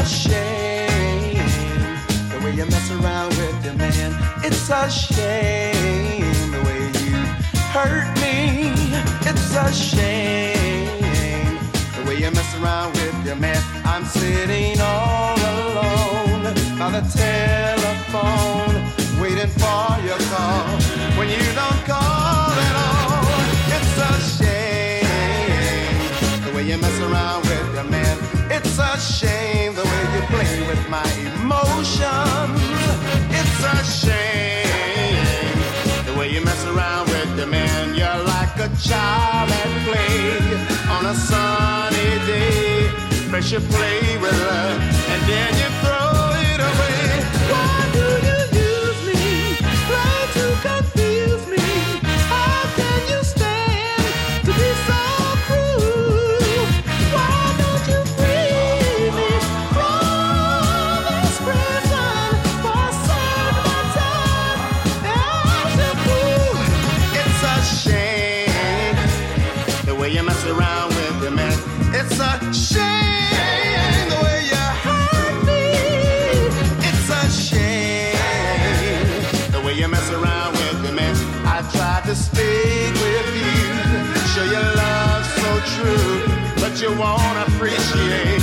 shame the way you mess around with your man. It's a shame the way you hurt me. It's a shame the way you mess around with your man. I'm sitting all alone by the telephone, waiting for your call. When you don't call at all, it's a shame the way you mess around with your man. It's a shame the way you play with my emotions. It's a shame the way you mess around with your man. You're like a child at play on a sunny day. First you play with love and then you throw it away. Why do you use me? Try to confuse me. How can you stand to be so cruel? Why don't you free me from this prison for a certain time? As a fool, it's a shame the way you mess around with your man. It's a shame the way you hurt me. It's a shame the way you mess around with your man. I tried to stick with you, show your love so true, but you won't appreciate